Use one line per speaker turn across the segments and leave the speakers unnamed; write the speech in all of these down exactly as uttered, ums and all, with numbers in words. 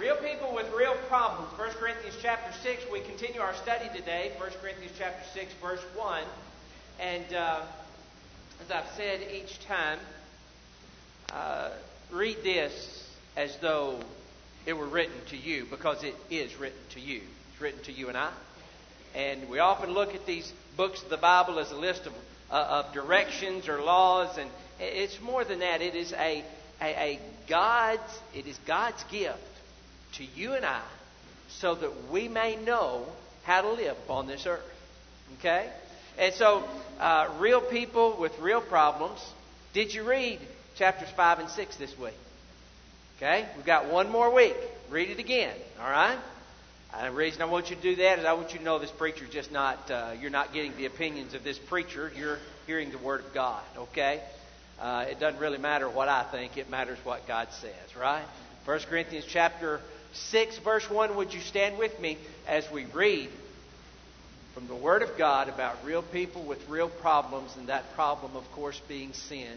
Real people with real problems. First Corinthians chapter six. We continue our study today. First Corinthians chapter six, verse one. And uh, as I've said each time, uh, read this as though it were written to you, because it is written to you. It's written to you and I. And we often look at these books of the Bible as a list of, uh, of directions or laws, and it's more than that. It is a, a, a God's, it is God's gift to you and I, so that we may know how to live upon this earth. Okay? And so, uh, real people with real problems. Did you read chapters five and six this week? Okay? We've got one more week. Read it again. All right? And the reason I want you to do that is I want you to know this preacher just not, uh, you're not getting the opinions of this preacher. You're hearing the Word of God. Okay? Uh, it doesn't really matter what I think. It matters what God says. Right? First Corinthians chapter six, verse one. Would you stand with me as we read from the Word of God about real people with real problems, and that problem, of course, being sin.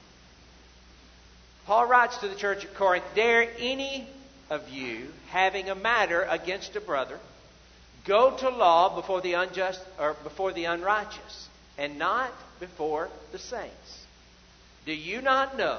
Paul writes to the church at Corinth, "Dare any of you, having a matter against a brother, go to law before the unjust or before the unrighteous, and not before the saints? Do you not know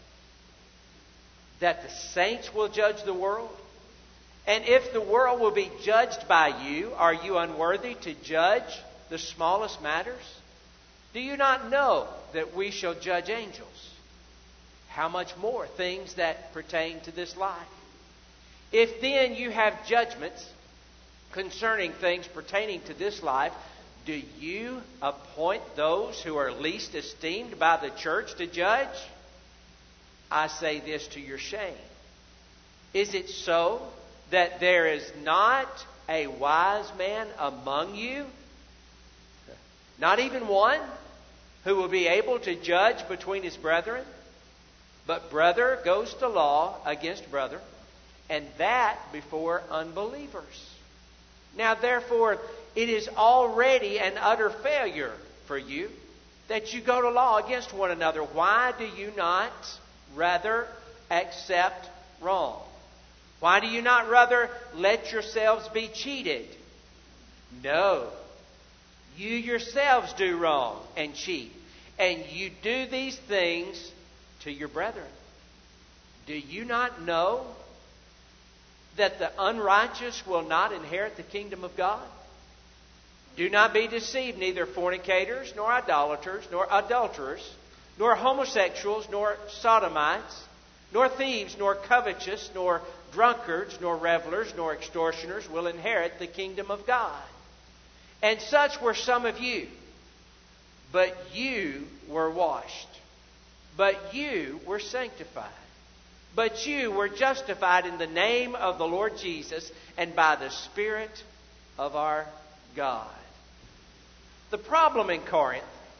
that the saints will judge the world? And if the world will be judged by you, are you unworthy to judge the smallest matters? Do you not know that we shall judge angels? How much more things that pertain to this life? If then you have judgments concerning things pertaining to this life, do you appoint those who are least esteemed by the church to judge? I say this to your shame. Is it so that there is not a wise man among you, not even one, who will be able to judge between his brethren? But brother goes to law against brother, and that before unbelievers. Now therefore, it is already an utter failure for you that you go to law against one another. Why do you not rather accept wrong? Why do you not rather let yourselves be cheated? No. You yourselves do wrong and cheat. And you do these things to your brethren. Do you not know that the unrighteous will not inherit the kingdom of God? Do not be deceived, neither fornicators, nor idolaters, nor adulterers, nor homosexuals, nor sodomites, nor thieves, nor covetous, nor drunkards, nor revelers, nor extortioners will inherit the kingdom of God. And such were some of you. But you were washed. But you were sanctified. But you were justified in the name of the Lord Jesus and by the Spirit of our God." The problem in Corinth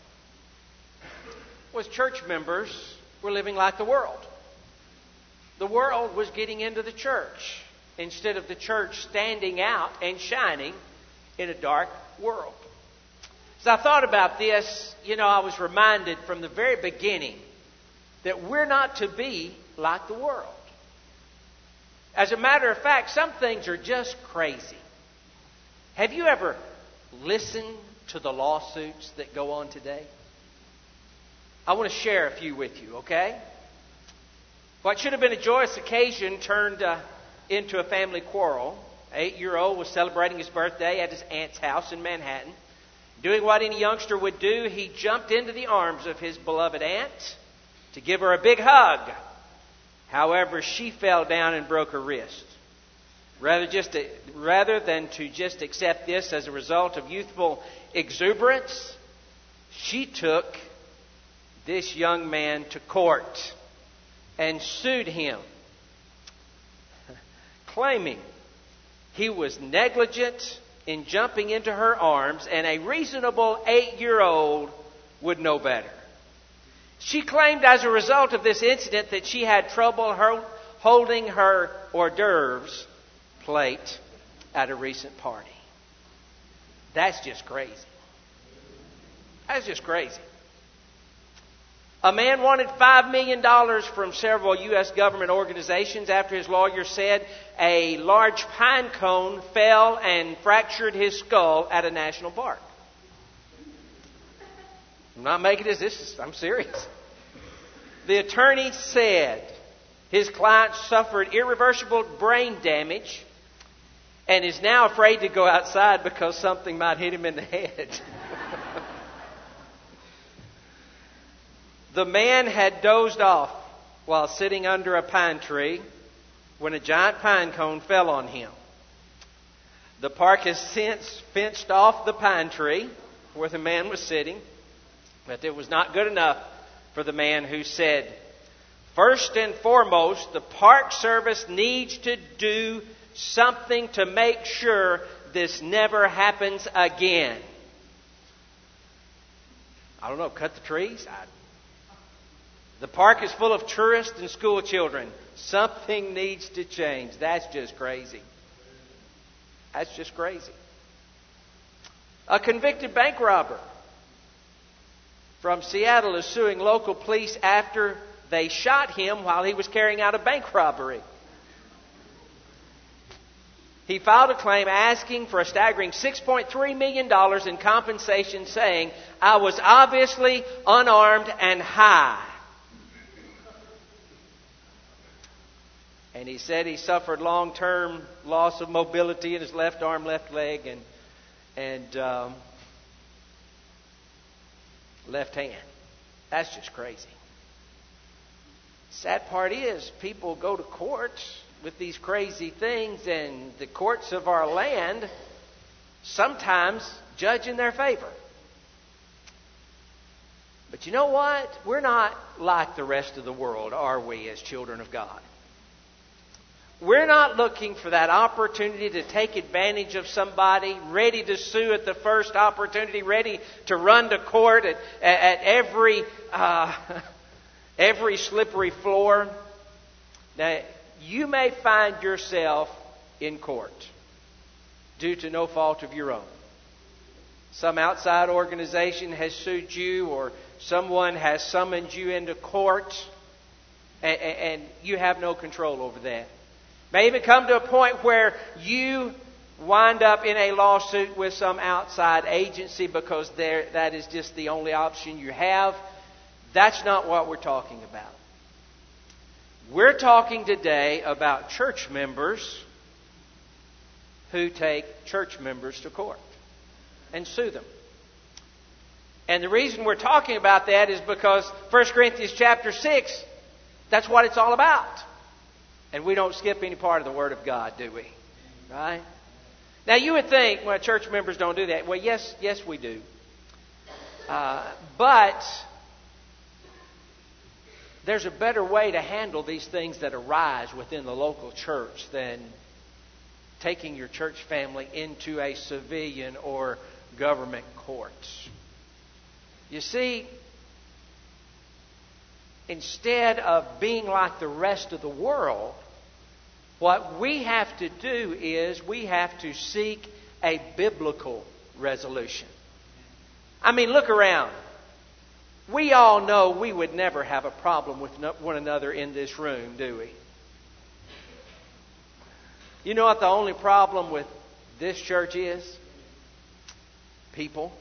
was church members were living like the world. The world was getting into the church instead of the church standing out and shining in a dark world. As I thought about this, you know, I was reminded from the very beginning that we're not to be like the world. As a matter of fact, some things are just crazy. Have you ever listened to the lawsuits that go on today? I want to share a few with you, okay? What should have been a joyous occasion turned uh, into a family quarrel. An eight-year-old was celebrating his birthday at his aunt's house in Manhattan. Doing what any youngster would do, he jumped into the arms of his beloved aunt to give her a big hug. However, she fell down and broke her wrist. Rather, just to, rather than to just accept this as a result of youthful exuberance, she took this young man to court and sued him, claiming he was negligent in jumping into her arms, and a reasonable eight-year-old would know better. She claimed as a result of this incident that she had trouble her holding her hors d'oeuvres plate at a recent party. That's just crazy. That's just crazy. A man wanted five million dollars from several U S government organizations after his lawyer said a large pine cone fell and fractured his skull at a national park. I'm not making this. This is, I'm serious. The attorney said his client suffered irreversible brain damage and is now afraid to go outside because something might hit him in the head. The man had dozed off while sitting under a pine tree when a giant pine cone fell on him. The park has since fenced off the pine tree where the man was sitting, but it was not good enough for the man who said, "First and foremost, the Park Service needs to do something to make sure this never happens again." I don't know, cut the trees? I, the park is full of tourists and school children. Something needs to change. That's just crazy. That's just crazy. A convicted bank robber from Seattle is suing local police after they shot him while he was carrying out a bank robbery. He filed a claim asking for a staggering six point three million dollars in compensation, saying, "I was obviously unarmed and high." And he said he suffered long-term loss of mobility in his left arm, left leg, and and um, left hand. That's just crazy. Sad part is, people go to court with these crazy things, and the courts of our land sometimes judge in their favor. But you know what? We're not like the rest of the world, are we, as children of God? We're not looking for that opportunity to take advantage of somebody, ready to sue at the first opportunity, ready to run to court at, at every uh, every slippery floor. Now, you may find yourself in court due to no fault of your own. Some outside organization has sued you, or someone has summoned you into court, and, and you have no control over that. May even come to a point where you wind up in a lawsuit with some outside agency because there, that is just the only option you have. That's not what we're talking about. We're talking today about church members who take church members to court and sue them. And the reason we're talking about that is because First Corinthians chapter six, that's what it's all about. And we don't skip any part of the Word of God, do we? Right? Now you would think, well, church members don't do that. Well, yes, yes we do. Uh, but there's a better way to handle these things that arise within the local church than taking your church family into a civilian or government court. You see, instead of being like the rest of the world, what we have to do is we have to seek a biblical resolution. I mean, look around. We all know we would never have a problem with one another in this room, do we? You know what the only problem with this church is? People.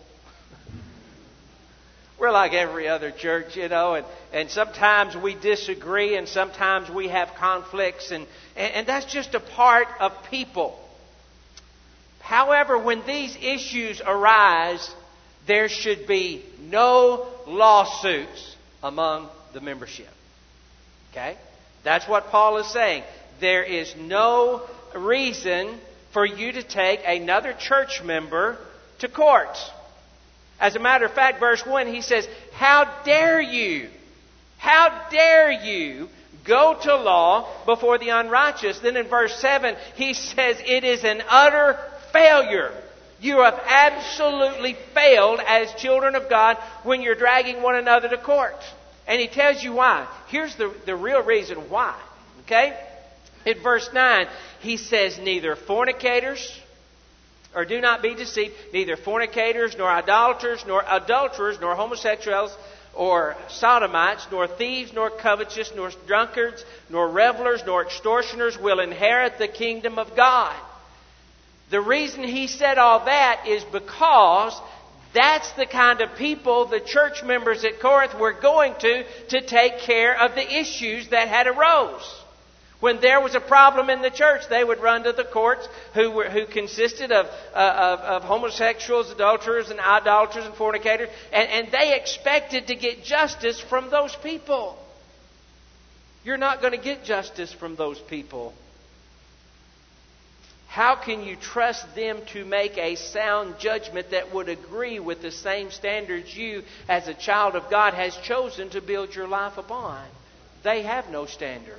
We're like every other church, you know, and, and sometimes we disagree and sometimes we have conflicts, and, and, and that's just a part of people. However, when these issues arise, there should be no lawsuits among the membership. Okay? That's what Paul is saying. There is no reason for you to take another church member to court. As a matter of fact, verse one, he says, "How dare you? How dare you go to law before the unrighteous?" Then in verse seven, he says, "It is an utter failure. You have absolutely failed as children of God when you're dragging one another to court." And he tells you why. Here's the, the real reason why. Okay? In verse nine, he says, "Neither fornicators," or do not be deceived, "neither fornicators, nor idolaters, nor adulterers, nor homosexuals, or sodomites, nor thieves, nor covetous, nor drunkards, nor revelers, nor extortioners will inherit the kingdom of God. The reason he said all that is because that's the kind of people the church members at Corinth were going to to take care of the issues that had arose. When there was a problem in the church, they would run to the courts who were, who consisted of, uh, of, of homosexuals, adulterers, and idolaters, and fornicators. And, and they expected to get justice from those people. You're not going to get justice from those people. How can you trust them to make a sound judgment that would agree with the same standards you, as a child of God, has chosen to build your life upon? They have no standard.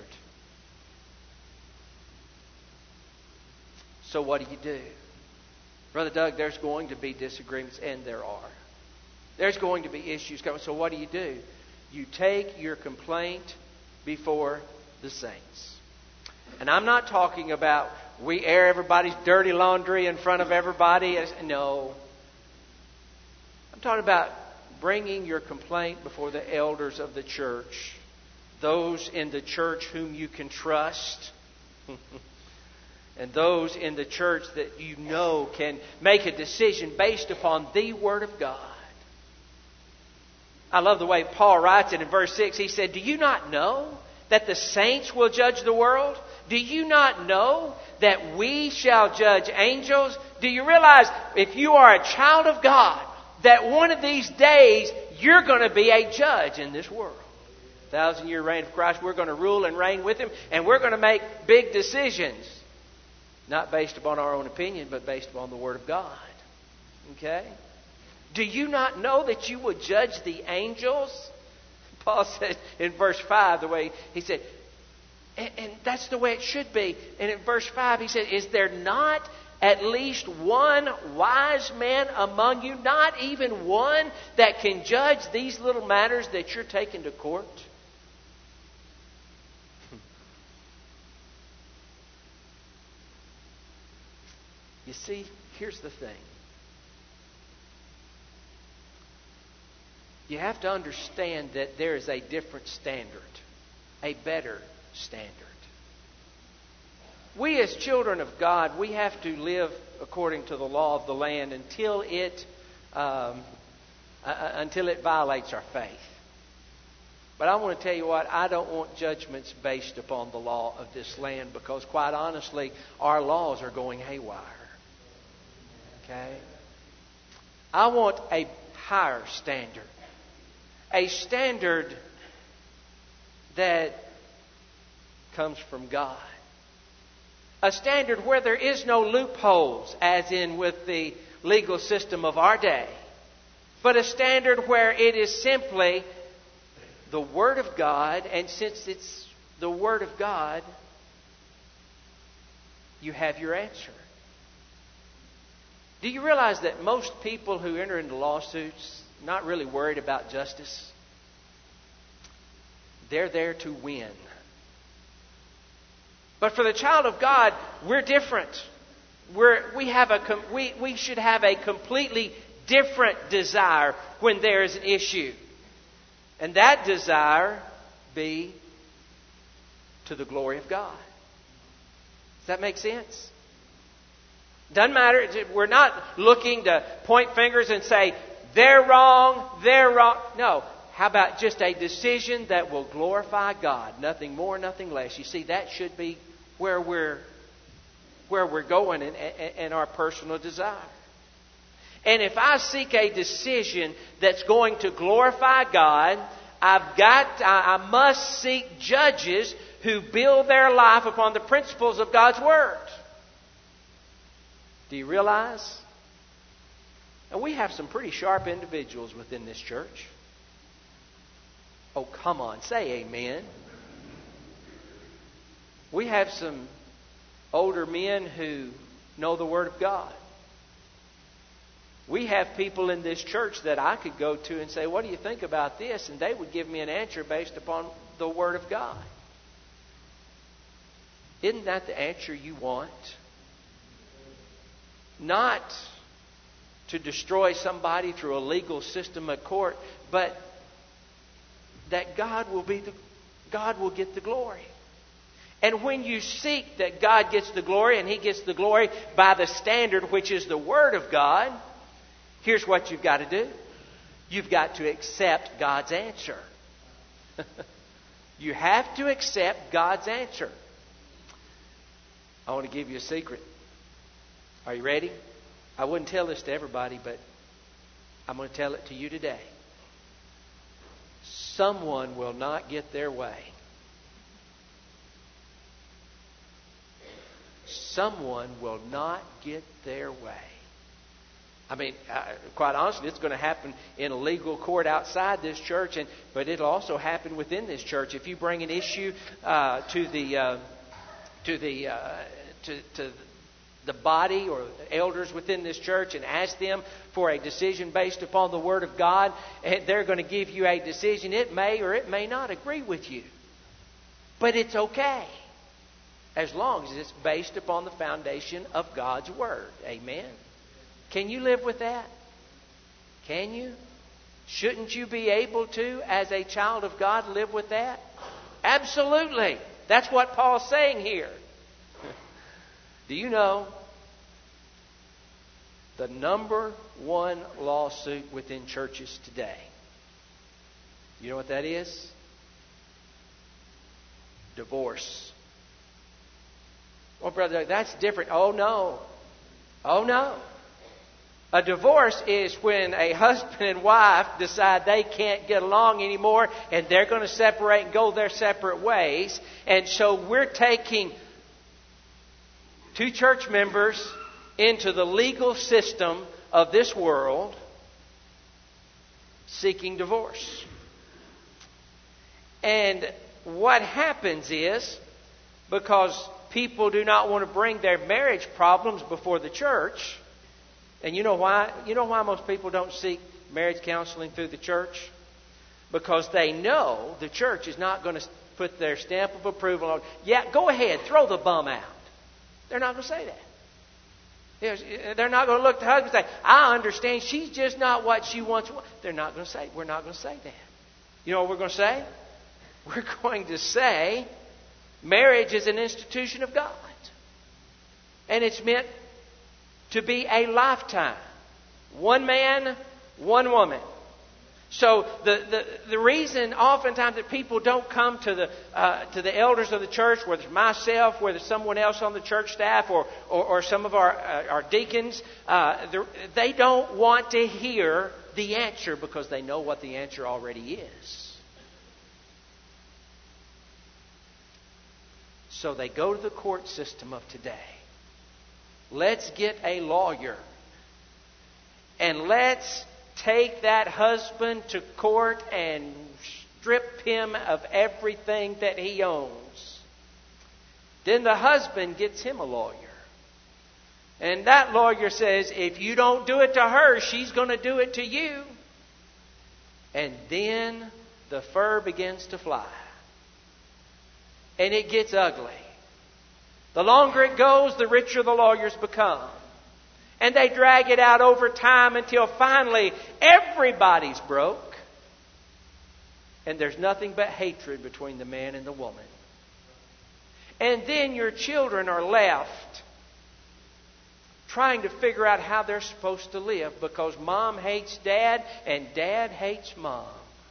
So what do you do? Brother Doug, there's going to be disagreements, and there are. There's going to be issues coming. So what do you do? You take your complaint before the saints. And I'm not talking about we air everybody's dirty laundry in front of everybody. No. I'm talking about bringing your complaint before the elders of the church. Those in the church whom you can trust. And those in the church that you know can make a decision based upon the Word of God. I love the way Paul writes it in verse six. He said, "Do you not know that the saints will judge the world? Do you not know that we shall judge angels?" Do you realize, if you are a child of God, that one of these days you're going to be a judge in this world? Thousand year reign of Christ, we're going to rule and reign with Him, and we're going to make big decisions. Not based upon our own opinion, but based upon the Word of God. Okay? Do you not know that you will judge the angels? Paul said in verse five, the way he said, and, and that's the way it should be. And in verse five he said, "Is there not at least one wise man among you, not even one that can judge these little matters that you're taking to court?" You see, here's the thing. You have to understand that there is a different standard, a better standard. We as children of God, we have to live according to the law of the land until it, um, uh, until it violates our faith. But I want to tell you what, I don't want judgments based upon the law of this land, because quite honestly, our laws are going haywire. Okay? I want a higher standard. A standard that comes from God. A standard where there is no loopholes, as in with the legal system of our day. But a standard where it is simply the Word of God, and since it's the Word of God, you have your answer. Do you realize that most people who enter into lawsuits are not really worried about justice? They're there to win. But for the child of God, we're different. We're, we, have a, we, we should have a completely different desire when there is an issue. And that desire be to the glory of God. Does that make sense? Doesn't matter. We're not looking to point fingers and say, they're wrong, they're wrong. No. How about just a decision that will glorify God? Nothing more, nothing less. You see, that should be where we're where we're going in, in our personal desire. And if I seek a decision that's going to glorify God, I've got, I, I must seek judges who build their life upon the principles of God's Word. Do you realize? And we have some pretty sharp individuals within this church. Oh, come on, say amen. We have some older men who know the Word of God. We have people in this church that I could go to and say, what do you think about this? And they would give me an answer based upon the Word of God. Isn't that the answer you want? Not to destroy somebody through a legal system of court, but that God will be the, God will get the glory. And when you seek that God gets the glory, and He gets the glory by the standard which is the Word of God, here's what you've got to do. You've got to accept God's answer. You have to accept God's answer. I want to give you a secret. Are you ready? I wouldn't tell this to everybody, but I'm going to tell it to you today. Someone will not get their way. Someone will not get their way. I mean, uh, quite honestly, it's going to happen in a legal court outside this church, and but it'll also happen within this church. If you bring an issue uh, to the uh, to the uh, to, to the body or the elders within this church and ask them for a decision based upon the Word of God, and they're going to give you a decision. It may or it may not agree with you, but it's okay as long as it's based upon the foundation of God's Word. Amen. Can you live with that? Can you? Shouldn't you be able to, as a child of God, live with that? Absolutely. That's what Paul's saying here. Do you know the number one lawsuit within churches today? You know what that is? Divorce. Well, brother, that's different. Oh, no. Oh, no. A divorce is when a husband and wife decide they can't get along anymore and they're going to separate and go their separate ways. And so we're taking two church members into the legal system of this world seeking divorce. And what happens is, because people do not want to bring their marriage problems before the church. And you know why? You know why most people don't seek marriage counseling through the church? Because they know the church is not going to put their stamp of approval on, yeah, go ahead, throw the bum out. They're not going to say that. They're not going to look at the husband and say, I understand she's just not what she wants. They're not going to say, we're not going to say that. You know what we're going to say? We're going to say, marriage is an institution of God. And it's meant to be a lifetime. One man, one woman. So the, the, the reason oftentimes that people don't come to the uh, to the elders of the church, whether it's myself, whether it's someone else on the church staff, or or, or some of our uh, our deacons, uh, they don't want to hear the answer because they know what the answer already is. So they go to the court system of today. Let's get a lawyer. And let's take that husband to court and strip him of everything that he owns. Then the husband gets him a lawyer. And that lawyer says, if you don't do it to her, she's going to do it to you. And then the fur begins to fly. And it gets ugly. The longer it goes, the richer the lawyers become. And they drag it out over time until finally everybody's broke. And there's nothing but hatred between the man and the woman. And then your children are left trying to figure out how they're supposed to live because mom hates dad and dad hates mom.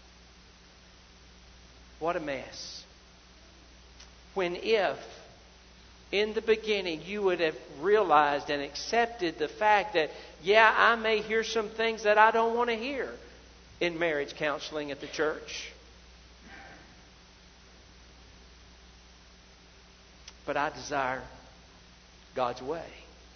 What a mess. When if in the beginning you would have realized and accepted the fact that, yeah, I may hear some things that I don't want to hear in marriage counseling at the church. But I desire God's way.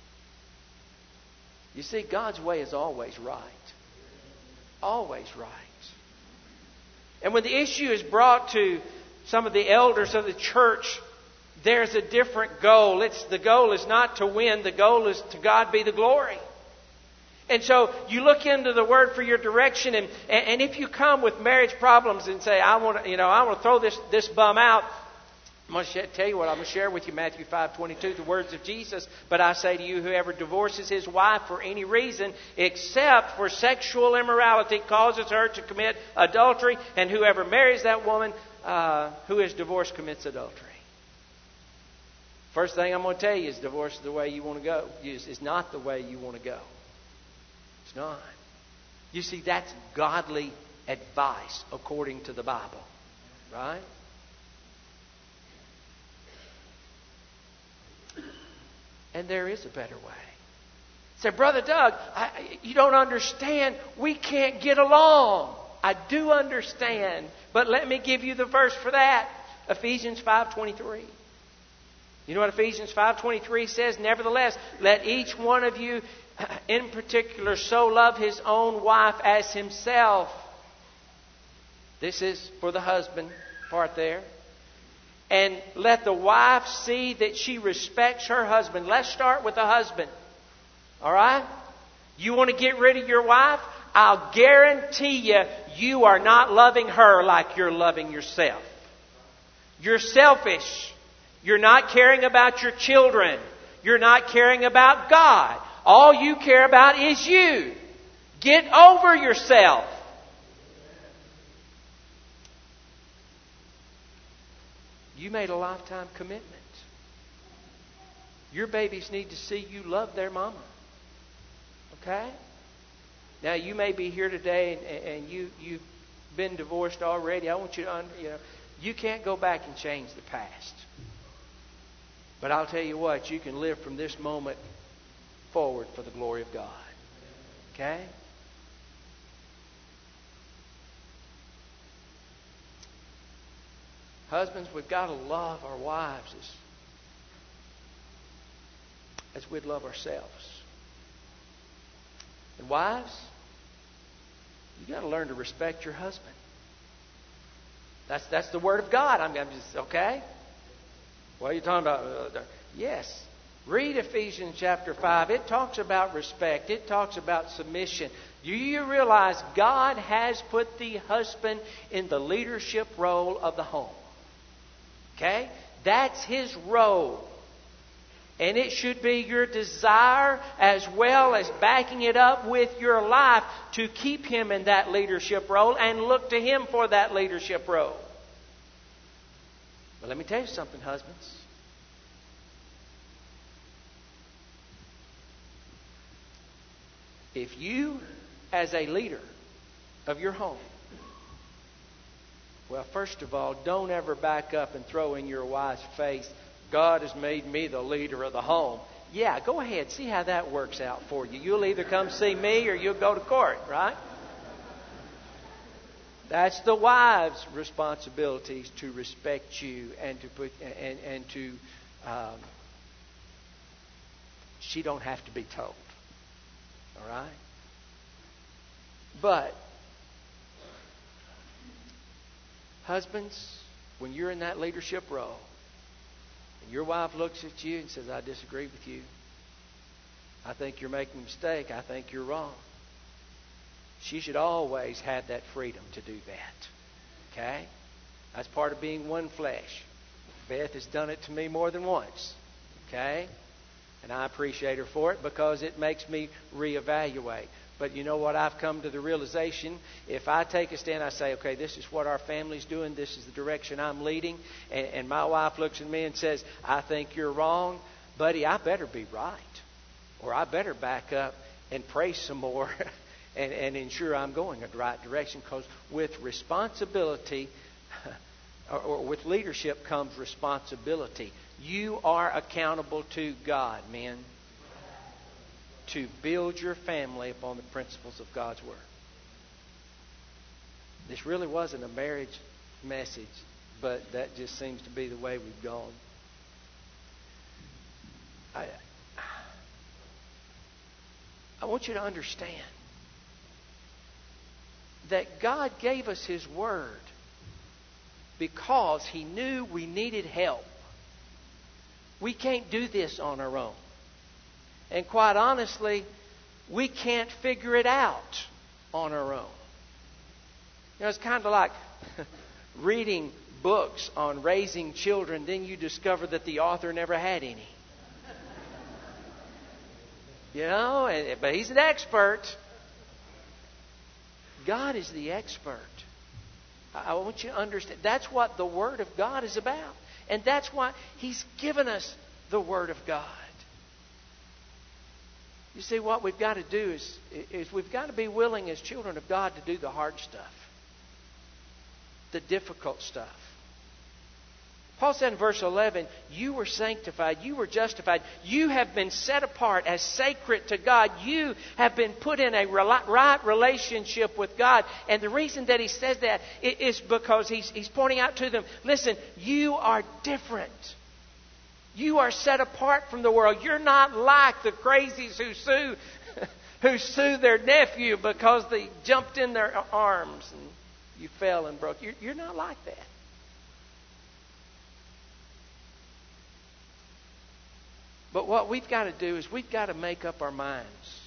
You see, God's way is always right. Always right. And when the issue is brought to some of the elders of the church, there's a different goal. It's the goal is not to win. The goal is to God be the glory. And so you look into the Word for your direction, and, and if you come with marriage problems and say, I want to, you know, I want to throw this, this bum out, I'm going to tell you what I'm going to share with you, Matthew five twenty-two, the words of Jesus. But I say to you, whoever divorces his wife for any reason, except for sexual immorality, causes her to commit adultery. And whoever marries that woman uh, who is divorced commits adultery. First thing I'm going to tell you is divorce is the way you want to go. It's not the way you want to go. It's not. You see, that's godly advice according to the Bible. Right? And there is a better way. Say, Brother Doug, I, you don't understand. We can't get along. I do understand. But let me give you the verse for that. Ephesians five twenty-three. You know what Ephesians five twenty-three says? Nevertheless, let each one of you in particular so love his own wife as himself. This is for the husband part there. And let the wife see that she respects her husband. Let's start with the husband. All right? You want to get rid of your wife? I'll guarantee you, you are not loving her like you're loving yourself. You're selfish. You're not caring about your children. You're not caring about God. All you care about is you. Get over yourself. You made a lifetime commitment. Your babies need to see you love their mama. Okay? Now, you may be here today and, and you, you've been divorced already. I want you to, under, you know, you can't go back and change the past. But I'll tell you what, you can live from this moment forward for the glory of God. Okay? Husbands, we've got to love our wives as, as we'd love ourselves. And wives, you've got to learn to respect your husband. That's that's the Word of God. I'm, I'm just, okay? What are you talking about? Uh, yes. Read Ephesians chapter five. It talks about respect. It talks about submission. Do you realize God has put the husband in the leadership role of the home? Okay? That's his role. And it should be your desire as well as backing it up with your life to keep him in that leadership role and look to him for that leadership role. But let me tell you something, husbands. If you, as a leader of your home, well, first of all, don't ever back up and throw in your wife's face, God has made me the leader of the home. Yeah, go ahead. See how that works out for you. You'll either come see me or you'll go to court, right? That's the wife's responsibilities to respect you and to put and and to. Um, she don't have to be told. All right. But husbands, when you're in that leadership role, and your wife looks at you and says, "I disagree with you. I think you're making a mistake. I think you're wrong." She should always have that freedom to do that. Okay? That's part of being one flesh. Beth has done it to me more than once. Okay? And I appreciate her for it because it makes me reevaluate. But you know what? I've come to the realization, if I take a stand, I say, okay, this is what our family's doing. This is the direction I'm leading. And, and my wife looks at me and says, I think you're wrong. Buddy, I better be right. Or I better back up and pray some more and, and ensure I'm going in the right direction. Because with responsibility, or, or with leadership comes responsibility. You are accountable to God, men, to build your family upon the principles of God's Word. This really wasn't a marriage message, but that just seems to be the way we've gone. I, I want you to understand that God gave us His Word because He knew we needed help. We can't do this on our own. And quite honestly, we can't figure it out on our own. You know, it's kind of like reading books on raising children, then you discover that the author never had any. You know, and, but he's an expert. God is the expert. I want you to understand. That's what the Word of God is about. And that's why He's given us the Word of God. You see, what we've got to do is, is we've got to be willing as children of God to do the hard stuff. The difficult stuff. Paul said in verse eleven, you were sanctified, you were justified, you have been set apart as sacred to God. You have been put in a right relationship with God. And the reason that he says that is because he's, he's pointing out to them, listen, you are different. You are set apart from the world. You're not like the crazies who sue, who sue their nephew because they jumped in their arms and you fell and broke. You're, you're not like that. But what we've got to do is we've got to make up our minds.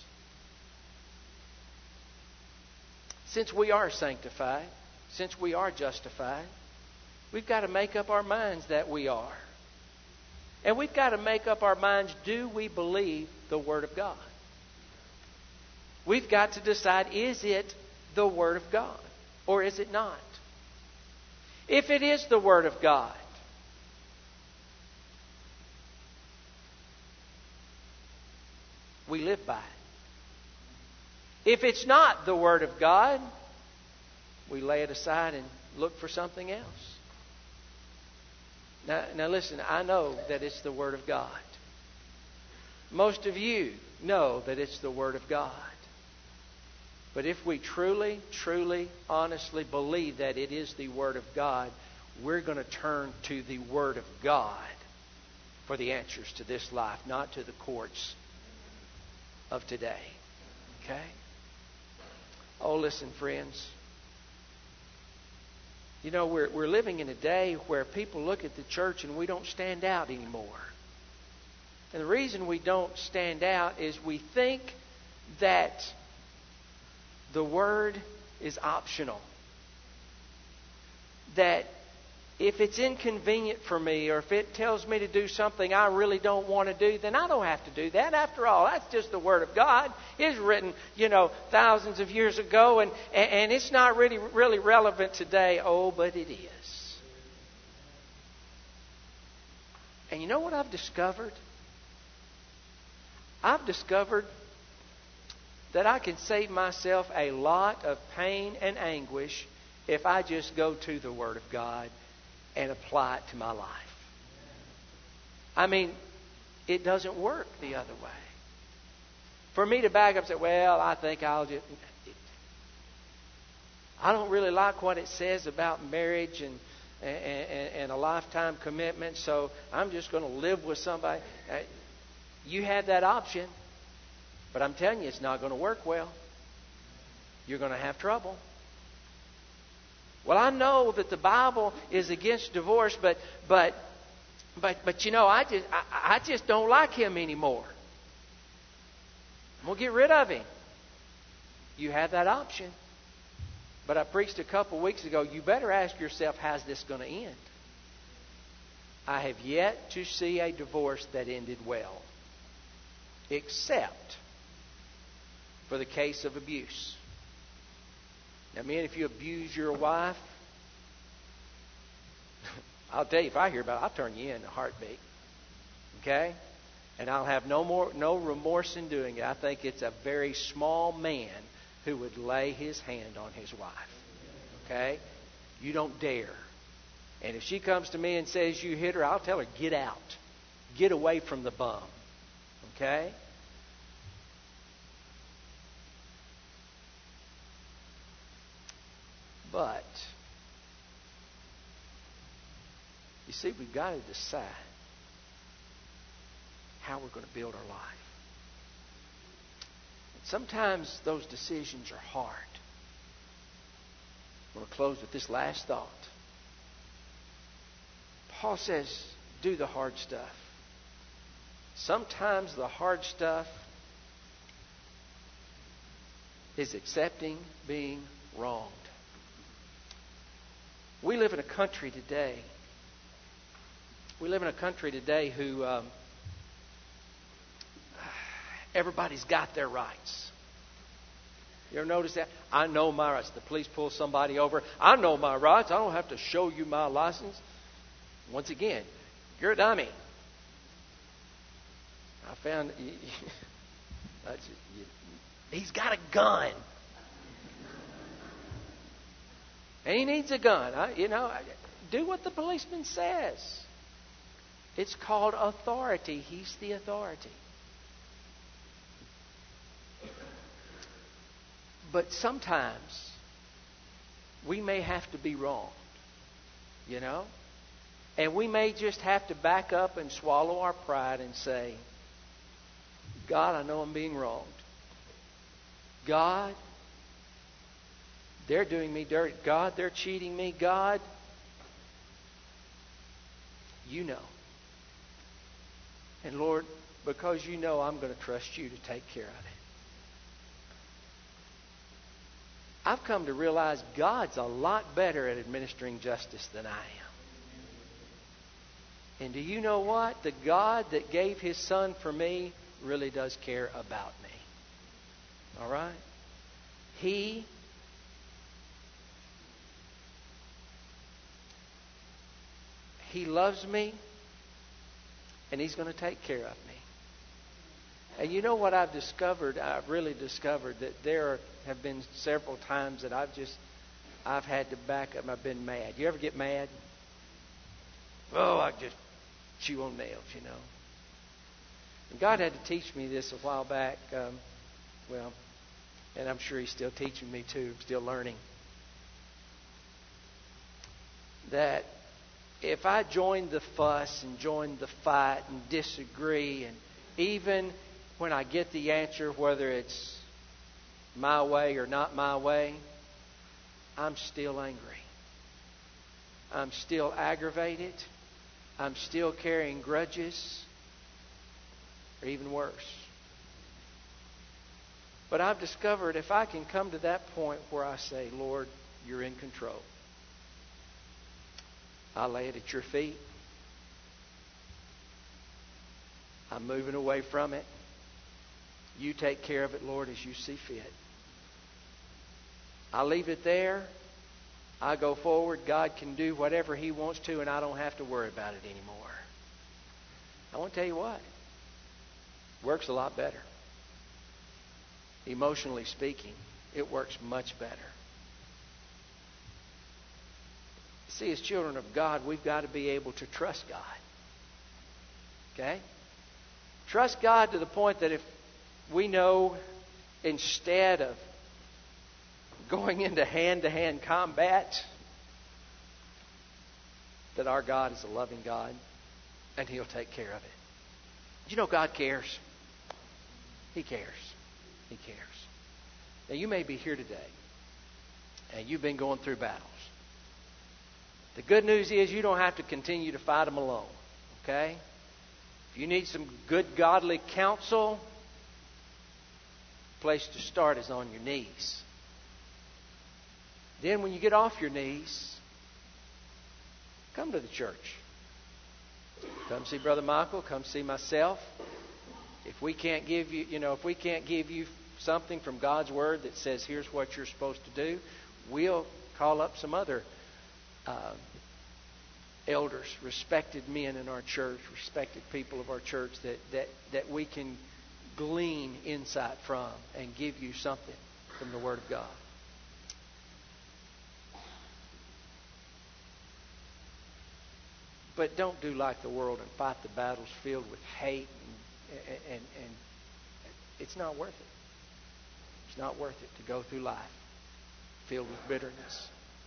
Since we are sanctified, since we are justified, we've got to make up our minds that we are. And we've got to make up our minds, do we believe the Word of God? We've got to decide, is it the Word of God or is it not? If it is the Word of God, we live by it. If it's not the Word of God, we lay it aside and look for something else. Now, now listen, I know that it's the Word of God. Most of you know that it's the Word of God. But if we truly, truly, honestly believe that it is the Word of God, we're going to turn to the Word of God for the answers to this life, not to the courts of today. Okay? Oh, listen, friends. You know, we're, we're living in a day where people look at the church and we don't stand out anymore. And the reason we don't stand out is we think that the Word is optional. That if it's inconvenient for me or if it tells me to do something I really don't want to do, then I don't have to do that. After all, that's just the Word of God. It's written, you know, thousands of years ago, and, and it's not really, really relevant today. Oh, but it is. And you know what I've discovered? I've discovered that I can save myself a lot of pain and anguish if I just go to the Word of God and apply it to my life. I mean, it doesn't work the other way. For me to back up and say, well, I think I'll just... I don't really like what it says about marriage and, and, and a lifetime commitment, so I'm just going to live with somebody. You have that option, but I'm telling you, it's not going to work well. You're going to have trouble. Well, I know that the Bible is against divorce, but but but but you know, I just I, I just don't like him anymore. I'm gonna get rid of him. You have that option. But I preached a couple weeks ago, you better ask yourself, how's this going to end? I have yet to see a divorce that ended well. Except for the case of abuse. Now, man, if you abuse your wife, I'll tell you, if I hear about it, I'll turn you in a heartbeat. Okay? And I'll have no more, no remorse in doing it. I think it's a very small man who would lay his hand on his wife. Okay? You don't dare. And if she comes to me and says you hit her, I'll tell her, get out. Get away from the bum. Okay? But, you see, we've got to decide how we're going to build our life. And sometimes those decisions are hard. I'm going to close with this last thought. Paul says, do the hard stuff. Sometimes the hard stuff is accepting being wronged. We live in a country today. We live in a country today who um, everybody's got their rights. You ever notice that? I know my rights. The police pull somebody over. I know my rights. I don't have to show you my license. Once again, you're a dummy. I found he's got a gun. And he needs a gun. I, you know, do what the policeman says. It's called authority. He's the authority. But sometimes we may have to be wronged, you know? And we may just have to back up and swallow our pride and say, God, I know I'm being wronged. God, they're doing me dirt. God, they're cheating me. God, you know. And Lord, because you know, I'm going to trust you to take care of it. I've come to realize God's a lot better at administering justice than I am. And do you know what? The God that gave His Son for me really does care about me. All right? He He loves me, and He's going to take care of me. And you know what I've discovered? I've really discovered that there have been several times that I've just, I've had to back up. I've been mad. You ever get mad? Oh, I just chew on nails, you know. And God had to teach me this a while back. Um, well, and I'm sure He's still teaching me too. I'm still learning. That if I join the fuss and join the fight and disagree, and even when I get the answer, whether it's my way or not my way, I'm still angry. I'm still aggravated. I'm still carrying grudges, or even worse. But I've discovered if I can come to that point where I say, Lord, you're in control. I lay it at your feet. I'm moving away from it. You take care of it, Lord, as you see fit. I leave it there. I go forward. God can do whatever He wants to, and I don't have to worry about it anymore. I want to tell you what. It works a lot better. Emotionally speaking, it works much better. See, as children of God, we've got to be able to trust God. Okay? Trust God to the point that if we know instead of going into hand-to-hand combat, that our God is a loving God and He'll take care of it. You know God cares. He cares. He cares. Now you may be here today and you've been going through battles. The good news is you don't have to continue to fight them alone. Okay? If you need some good godly counsel, the place to start is on your knees. Then when you get off your knees, come to the church. Come see Brother Michael. Come see myself. If we can't give you, you know, if we can't give you something from God's Word that says here's what you're supposed to do, we'll call up some other uh, elders, respected men in our church, respected people of our church that, that, that we can glean insight from and give you something from the Word of God. But don't do like the world and fight the battles filled with hate and, and, and it's not worth it. It's not worth it to go through life filled with bitterness.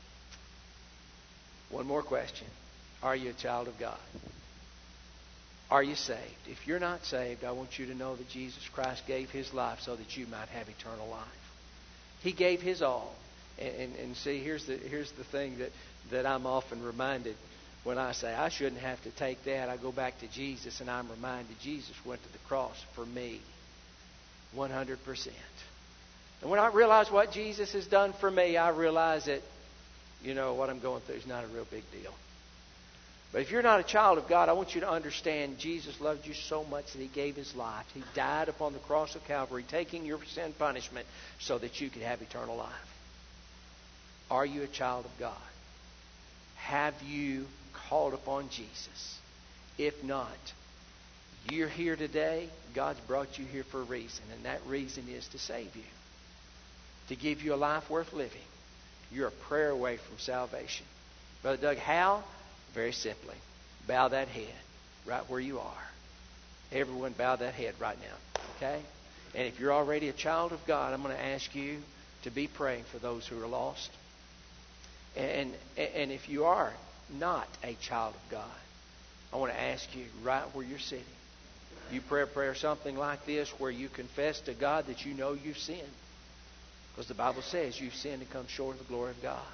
One more question. Are you a child of God? Are you saved? If you're not saved, I want you to know that Jesus Christ gave His life so that you might have eternal life. He gave His all. And, and, and see, here's the, here's the thing that, that I'm often reminded when I say I shouldn't have to take that. I go back to Jesus and I'm reminded Jesus went to the cross for me. one hundred percent. And when I realize what Jesus has done for me, I realize that, you know, what I'm going through is not a real big deal. But if you're not a child of God, I want you to understand Jesus loved you so much that He gave His life. He died upon the cross of Calvary, taking your sin punishment so that you could have eternal life. Are you a child of God? Have you called upon Jesus? If not, you're here today. God's brought you here for a reason, and that reason is to save you, to give you a life worth living. You're a prayer away from salvation. Brother Doug, how? Very simply, bow that head right where you are. Everyone bow that head right now, okay? And if you're already a child of God, I'm going to ask you to be praying for those who are lost. And, and if you are not a child of God, I want to ask you right where you're sitting. You pray a prayer something like this where you confess to God that you know you've sinned. Because the Bible says you've sinned and come short of the glory of God.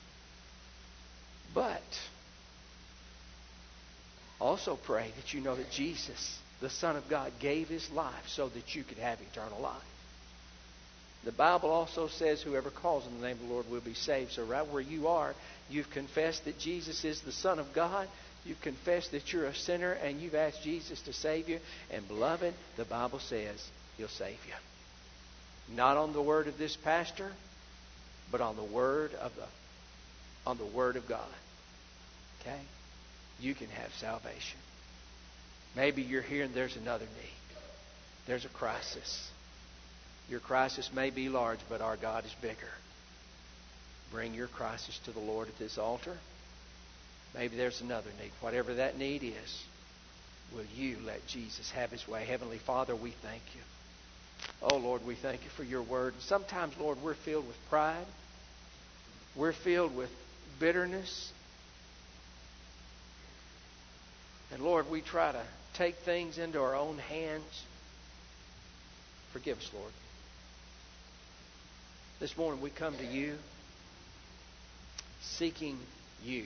But also pray that you know that Jesus, the Son of God, gave His life so that you could have eternal life. The Bible also says whoever calls on the name of the Lord will be saved. So right where you are, you've confessed that Jesus is the Son of God. You've confessed that you're a sinner and you've asked Jesus to save you. And beloved, the Bible says He'll save you. Not on the word of this pastor, but on the word of the on the word of God. Okay? You can have salvation. Maybe you're here and there's another need. There's a crisis. Your crisis may be large, but our God is bigger. Bring your crisis to the Lord at this altar. Maybe there's another need. Whatever that need is, will you let Jesus have His way? Heavenly Father, we thank You. Oh, Lord, we thank You for Your word. Sometimes, Lord, we're filled with pride. We're filled with bitterness. And Lord, we try to take things into our own hands. Forgive us, Lord. This morning we come to You, seeking You.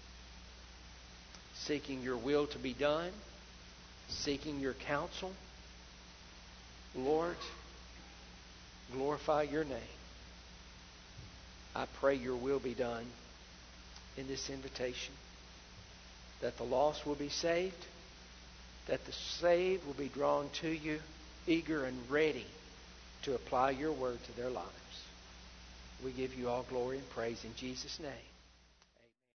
Seeking Your will to be done. Seeking Your counsel. Lord, glorify Your name. I pray Your will be done in this invitation. That the lost will be saved. That the saved will be drawn to You, eager and ready to apply Your word to their lives. We give You all glory and praise in Jesus' name.